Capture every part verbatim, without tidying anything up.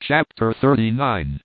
Chapter thirty-nine.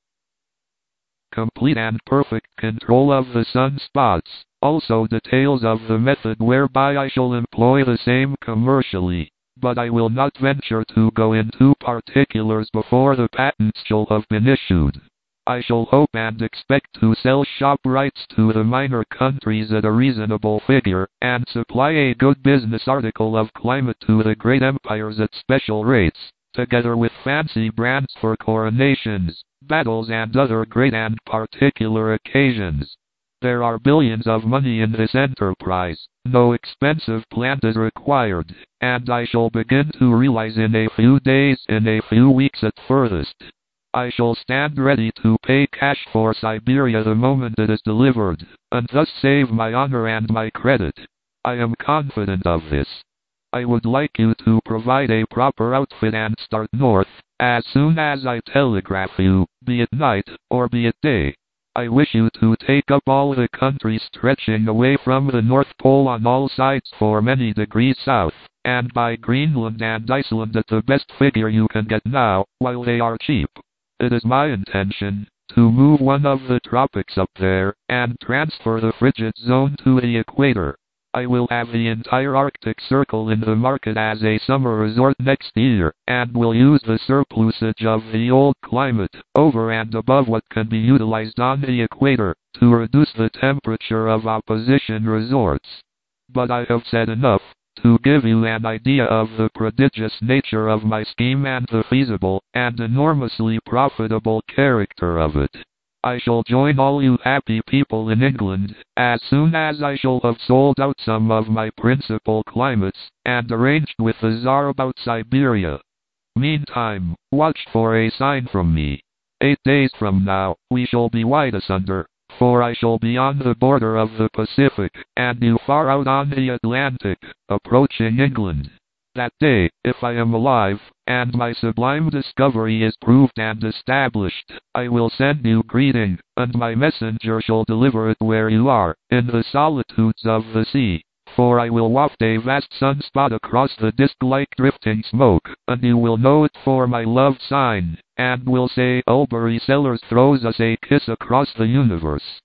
Complete and perfect control of the sunspots. Also details of the method whereby I shall employ the same commercially, but I will not venture to go into particulars before the patents shall have been issued. I shall hope and expect to sell shop rights to the minor countries at a reasonable figure, and supply a good business article of climate to the great empires at special rates, together with fancy brands for coronations, battles and other great and particular occasions. There are billions of money in this enterprise, no expensive plant is required, and I shall begin to realize in a few days, in a few weeks at furthest. I shall stand ready to pay cash for Siberia the moment it is delivered, and thus save my honor and my credit. I am confident of this. I would like you to provide a proper outfit and start north, as soon as I telegraph you, be it night, or be it day. I wish you to take up all the country stretching away from the North Pole on all sides for many degrees south, and buy Greenland and Iceland at the best figure you can get now, while they are cheap. It is my intention to move one of the tropics up there, and transfer the frigid zone to the equator. I will have the entire Arctic Circle in the market as a summer resort next year, and will use the surplusage of the old climate, over and above what can be utilized on the equator, to reduce the temperature of opposition resorts. But I have said enough to give you an idea of the prodigious nature of my scheme and the feasible and enormously profitable character of it. I shall join all you happy people in England, as soon as I shall have sold out some of my principal climates, and arranged with the Tsar about Siberia. Meantime, watch for a sign from me. Eight days from now, we shall be wide asunder, for I shall be on the border of the Pacific, and you far out on the Atlantic, approaching England. That day, if I am alive, and my sublime discovery is proved and established, I will send you greeting, and my messenger shall deliver it where you are, in the solitudes of the sea. For I will waft a vast sunspot across the disk like drifting smoke, and you will know it for my love sign, and will say, Ulbury Sellers throws us a kiss across the universe.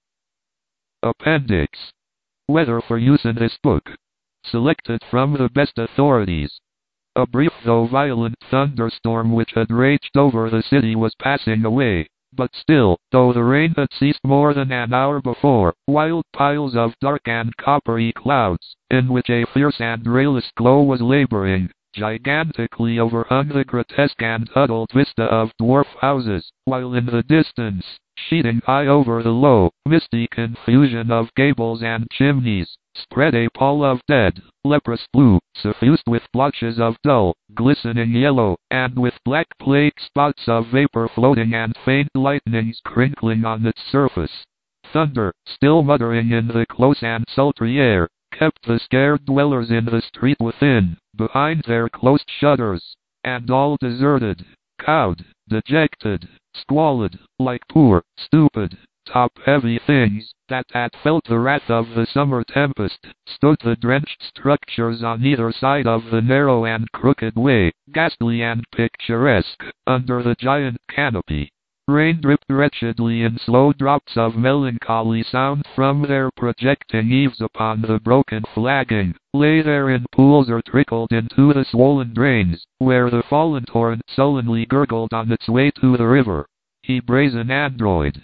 Appendix. Weather for use in this book. Selected from the best authorities. A brief though violent thunderstorm which had raged over the city was passing away, but still, though the rain had ceased more than an hour before, wild piles of dark and coppery clouds, in which a fierce and rayless glow was laboring, gigantically overhung the grotesque and huddled vista of dwarf houses, while in the distance, sheeting high over the low, misty confusion of gables and chimneys, spread a pall of dead, leprous blue, suffused with blotches of dull, glistening yellow, and with black plague spots of vapor floating and faint lightnings crinkling on its surface. Thunder, still muttering in the close and sultry air, kept the scared dwellers in the street within, behind their closed shutters, and all deserted, cowed, dejected, squalid, like poor, stupid, top-heavy things, that had felt the wrath of the summer tempest, stood the drenched structures on either side of the narrow and crooked way, ghastly and picturesque, under the giant canopy. Rain dripped wretchedly in slow drops of melancholy sound from their projecting eaves upon the broken flagging, lay there in pools or trickled into the swollen drains, where the fallen torrent sullenly gurgled on its way to the river. He brazen android.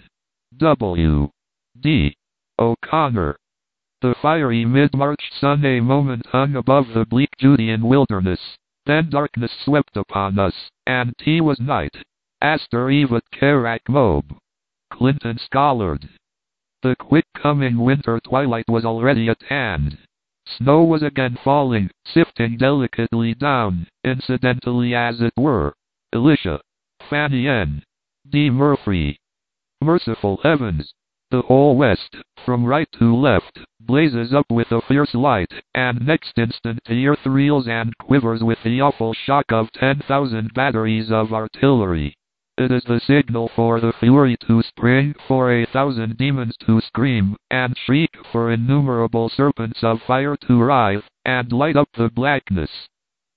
W. D. O'Connor. The fiery mid-March sun a moment hung above the bleak Judean wilderness. Then darkness swept upon us, and tea was night. Astor Evat Karak Mob. Clinton Schollard. The quick-coming winter twilight was already at hand. Snow was again falling, sifting delicately down, incidentally as it were. Elisha. Fanny N. D. Murphy. Merciful heavens! The whole west, from right to left, blazes up with a fierce light, and next instant the earth reels and quivers with the awful shock of ten thousand batteries of artillery. It is the signal for the fury to spring, for a thousand demons to scream, and shriek, for innumerable serpents of fire to writhe, and light up the blackness.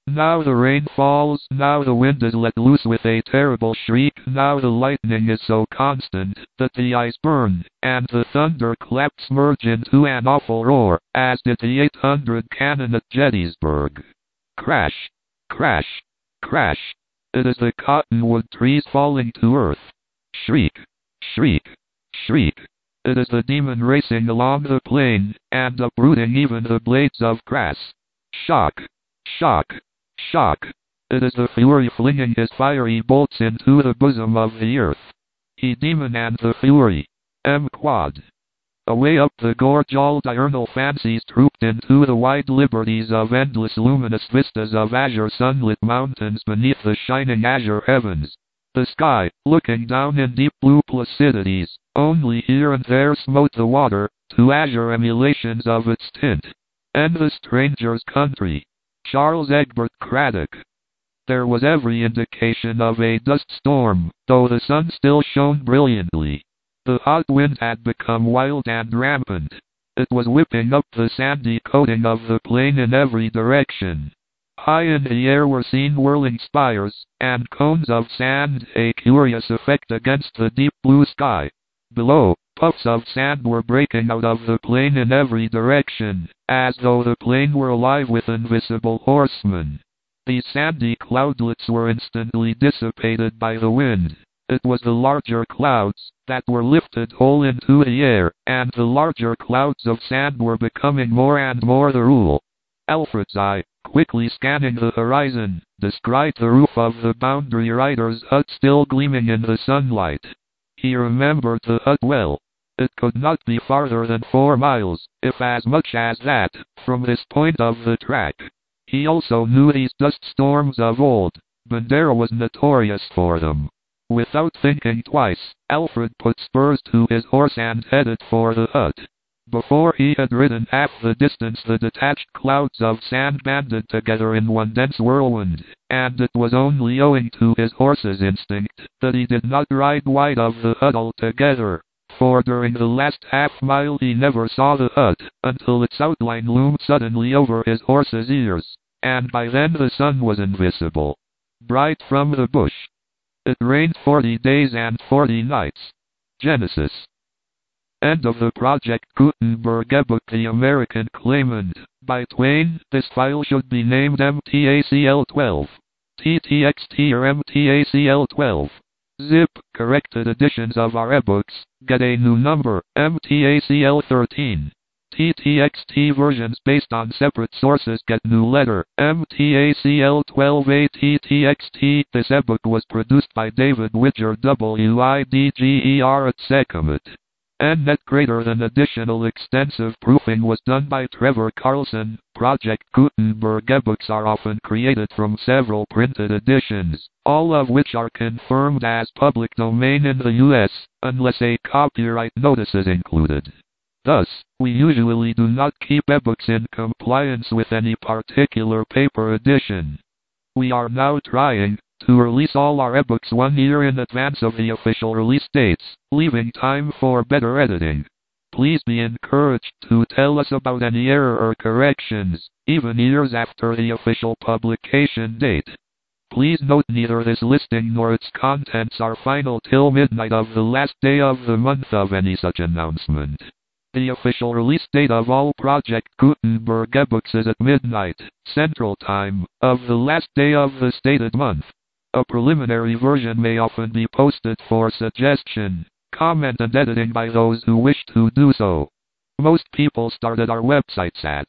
Now the rain falls, now the wind is let loose with a terrible shriek, now the lightning is so constant that the eyes burn, and the thunder claps merge into an awful roar, as did the eight hundred cannon at Gettysburg. Crash, crash, crash. It is the cottonwood trees falling to earth. Shriek, shriek, shriek. It is the demon racing along the plain, and uprooting even the blades of grass. Shock, shock, shock. It is the Fury flinging his fiery bolts into the bosom of the earth. He demon and the Fury. M. Quad. Away up the gorge all diurnal fancies trooped into the wide liberties of endless luminous vistas of azure sunlit mountains beneath the shining azure heavens. The sky, looking down in deep blue placidities, only here and there smote the water, to azure emulations of its tint. And the stranger's country. Charles Egbert Craddock. There was every indication of a dust storm, though the sun still shone brilliantly. The hot wind had become wild and rampant. It was whipping up the sandy coating of the plain in every direction. High in the air were seen whirling spires, and cones of sand, a curious effect against the deep blue sky. Below, puffs of sand were breaking out of the plain in every direction, as though the plain were alive with invisible horsemen. These sandy cloudlets were instantly dissipated by the wind. It was the larger clouds that were lifted whole into the air, and the larger clouds of sand were becoming more and more the rule. Alfred's eye, quickly scanning the horizon, descried the roof of the boundary rider's hut still gleaming in the sunlight. He remembered the hut well. It could not be farther than four miles, if as much as that, from this point of the track. He also knew these dust storms of old. Bandera was notorious for them. Without thinking twice, Alfred put spurs to his horse and headed for the hut. Before he had ridden half the distance, the detached clouds of sand banded together in one dense whirlwind, and it was only owing to his horse's instinct that he did not ride wide of the hut altogether, for during the last half mile he never saw the hut, until its outline loomed suddenly over his horse's ears, and by then the sun was invisible, bright from the bush. It rained forty days and forty nights. Genesis. End of the Project Gutenberg ebook The American Claimant, by Twain. This file should be named M T A C L twelve. T T X T or M T A C L twelve. Zip. Corrected editions of our ebooks get a new number, M T A C L thirteen. T T X T versions based on separate sources get new letter, M T A C L twelve A T T X T. This ebook was produced by David Widger W I D G E R at Secomet. And net greater than additional extensive proofing was done by Trevor Carlson. Project Gutenberg ebooks are often created from several printed editions, all of which are confirmed as public domain in the U S, unless a copyright notice is included. Thus, we usually do not keep ebooks in compliance with any particular paper edition. We are now trying to release all our ebooks one year in advance of the official release dates, leaving time for better editing. Please be encouraged to tell us about any error or corrections, even years after the official publication date. Please note neither this listing nor its contents are final till midnight of the last day of the month of any such announcement. The official release date of all Project Gutenberg ebooks is at midnight, Central Time, of the last day of the stated month. A preliminary version may often be posted for suggestion, comment and editing by those who wish to do so. Most people started our websites at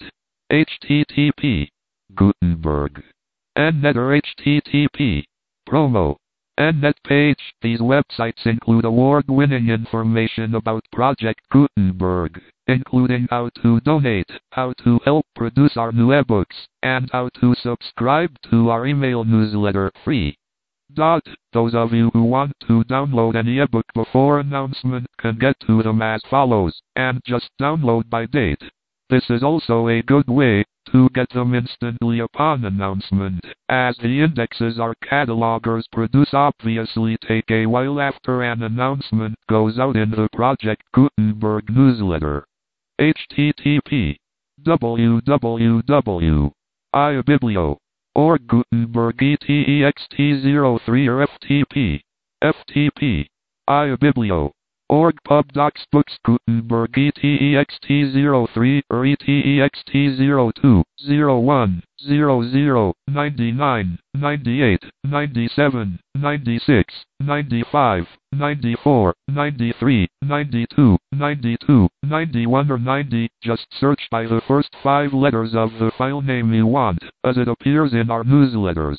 http Gutenberg Endnet or http promo Endnet page. These websites include award-winning information about Project Gutenberg, including how to donate, how to help produce our new ebooks, and how to subscribe to our email newsletter free. Dot. Those of you who want to download any ebook before announcement can get to them as follows, and just download by date. This is also a good way to get them instantly upon announcement, as the indexes our catalogers produce obviously take a while after an announcement goes out in the Project Gutenberg newsletter. Http www. ibiblio. Org Gutenberg E T E X T zero three or F T P. F T P. iBiblio. Org Pub Docs Books Gutenberg E T E X T zero three or E T E X T zero two, zero one, zero zero, ninety-nine, ninety-eight, ninety-seven, ninety-six, ninety-five, ninety-four, ninety-three, ninety-two, ninety-two, ninety-one or ninety. Just search by the first five letters of the file name you want, as it appears in our newsletters.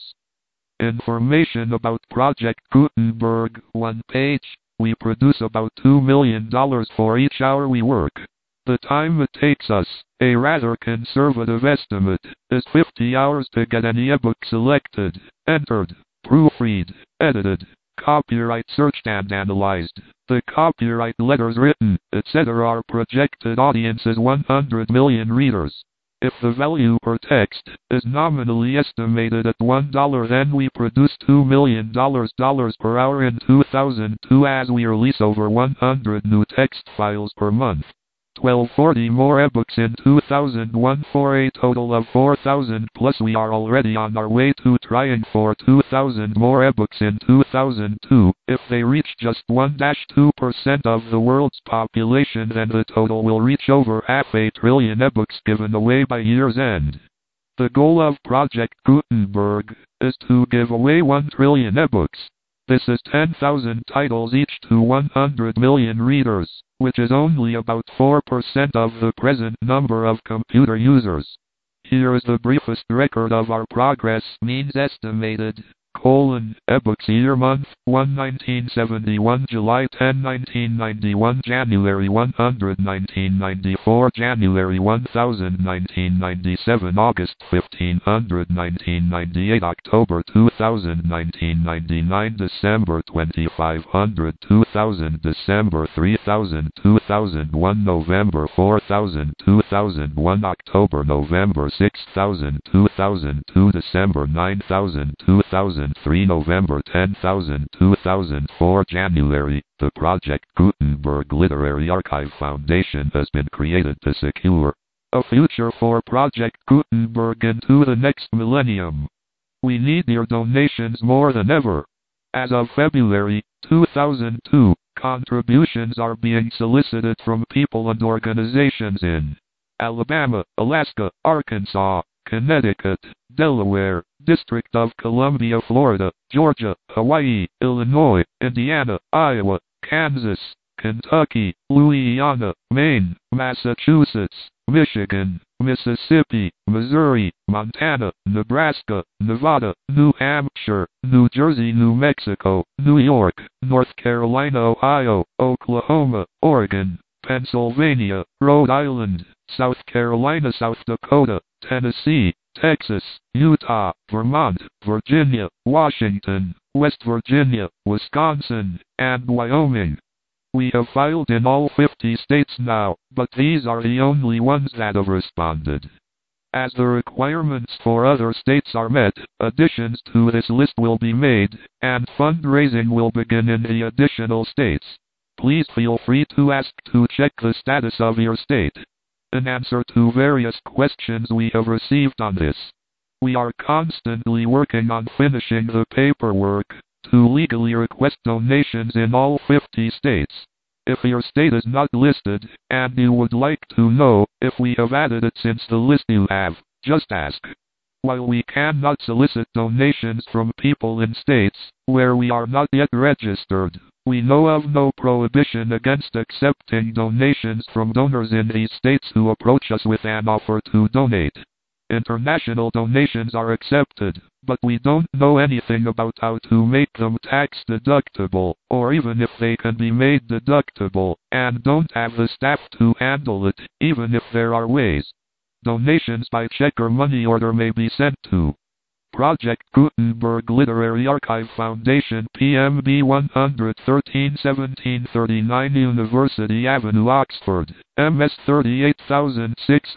Information about Project Gutenberg, one page. We produce about two million dollars for each hour we work. The time it takes us, a rather conservative estimate, is fifty hours to get any ebook selected, entered, proofread, edited, copyright searched and analyzed. The copyright letters written, et cetera. Our projected audience is one hundred million readers. If the value per text is nominally estimated at one dollar, then we produce two million dollars per hour in two thousand two as we release over one hundred new text files per month. twelve forty more ebooks in two thousand one for a total of four thousand plus. We are already on our way to trying for two thousand more ebooks in two thousand two. If they reach just one to two percent of the world's population, then the total will reach over half a trillion ebooks given away by year's end. The goal of Project Gutenberg is to give away one trillion ebooks. This is ten thousand titles each to one hundred million readers, which is only about four percent of the present number of computer users. Here is the briefest record of our progress. Means estimated. Colon, ebooks year month, one nineteen seventy-one, July tenth nineteen ninety-one, January one hundred nineteen ninety-four, January one thousand nineteen ninety-seven, August fifteen hundred nineteen ninety-eight, October two thousand nineteen ninety-nine, December twenty-five hundred two thousand, December three thousand two thousand one, November four thousand two thousand one, October November six thousand two thousand two, December nine thousand two thousand three, November ten thousand two thousand four, January. The Project Gutenberg Literary Archive Foundation has been created to secure a future for Project Gutenberg into the next millennium. We need your donations more than ever. As of February two thousand two, contributions are being solicited from people and organizations in Alabama, Alaska, Arkansas, Connecticut, Delaware, District of Columbia, Florida, Georgia, Hawaii, Illinois, Indiana, Iowa, Kansas, Kentucky, Louisiana, Maine, Massachusetts, Michigan, Mississippi, Missouri, Montana, Nebraska, Nevada, New Hampshire, New Jersey, New Mexico, New York, North Carolina, Ohio, Oklahoma, Oregon, Pennsylvania, Rhode Island, South Carolina, South Dakota, Tennessee, Texas, Utah, Vermont, Virginia, Washington, West Virginia, Wisconsin, and Wyoming. We have filed in all fifty states now, but these are the only ones that have responded. As the requirements for other states are met, additions to this list will be made, and fundraising will begin in the additional states. Please feel free to ask to check the status of your state. In answer to various questions we have received on this, we are constantly working on finishing the paperwork to legally request donations in all fifty states. If your state is not listed, and you would like to know if we have added it since the list you have, just ask. While we cannot solicit donations from people in states where we are not yet registered, we know of no prohibition against accepting donations from donors in these states who approach us with an offer to donate. International donations are accepted, but we don't know anything about how to make them tax deductible, or even if they can be made deductible, and don't have the staff to handle it, even if there are ways. Donations by check or money order may be sent to Project Gutenberg Literary Archive Foundation, P M B one thirteen seventeen thirty-nine University Avenue, Oxford, M S thirty-eight six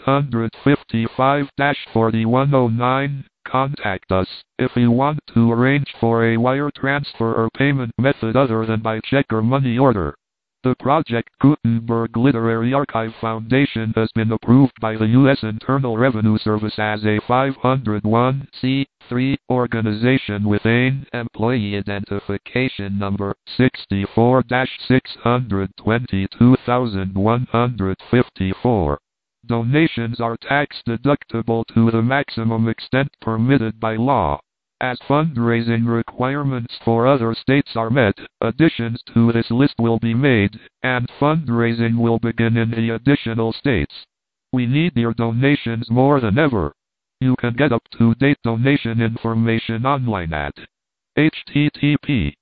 five dash forty-one oh nine. Contact us if you want to arrange for a wire transfer or payment method other than by check or money order. The Project Gutenberg Literary Archive Foundation has been approved by the U S Internal Revenue Service as a five oh one c three organization with an employee identification number sixty-four dash six hundred twenty-two thousand one hundred fifty-four. Donations are tax-deductible to the maximum extent permitted by law. As fundraising requirements for other states are met, additions to this list will be made, and fundraising will begin in the additional states. We need your donations more than ever. You can get up-to-date donation information online at http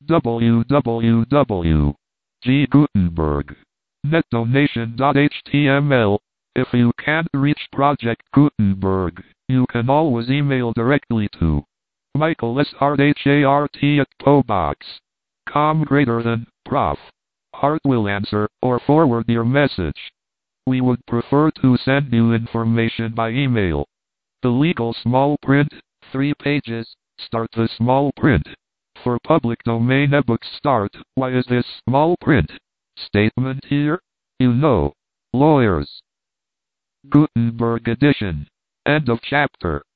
www g gutenberg net donation dot h t m l. If you can't reach Project Gutenberg, you can always email directly to Michael S. Hart H A R T at pobox dot com greater than Prof Hart will answer or forward your message. We would prefer to send you information by email. The legal small print, three pages, start the small print. For public domain ebooks start, why is this small print statement here? You know, lawyers. Gutenberg edition. End of chapter.